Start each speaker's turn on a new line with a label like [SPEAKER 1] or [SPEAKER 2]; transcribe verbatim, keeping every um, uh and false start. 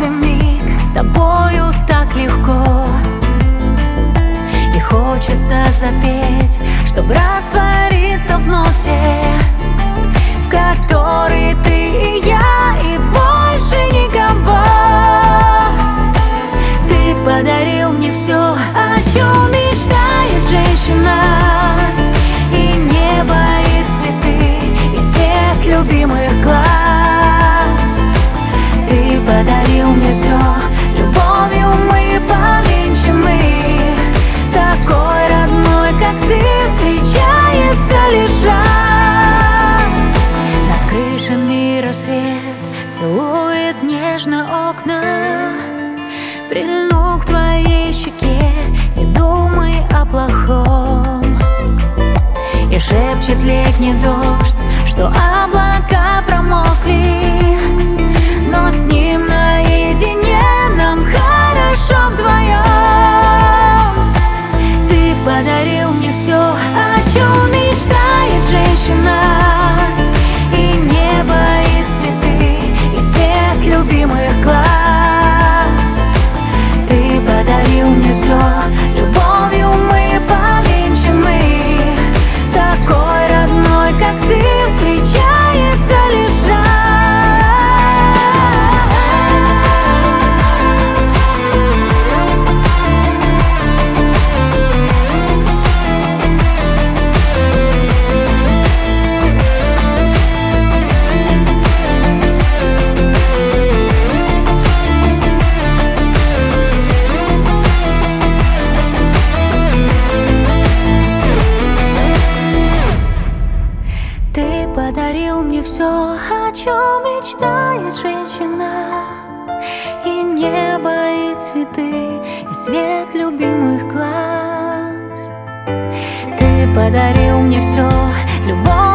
[SPEAKER 1] каждый миг с тобою так легко. И хочется запеть, чтоб раствориться в ноте, в которой ты и я, и больше никого. Ты подарил мне все, о чем мечтает женщина, и небо, и цветы, и свет любимых глаз. Ты подарил мне все, любовью мы повенчаны. Такой родной, как ты, встречается лишь раз. Над крышами рассвет целует нежно окна. Прильну к твоей щеке, не думай о плохом. И шепчет летний дождь, что облака промокли, но с ним наедине нам хорошо вдвоем. Ты подарил мне все, о чем мечтает женщина, и небо, и цветы, и свет любимых глаз. Ты подарил мне все, любовью мы повенчаны. Такой родной, как ты, встречается лишь раз. Ты подарил мне все, о чем мечтает женщина, и небо, и цветы, и свет любимых глаз. Ты подарил мне все, любовь.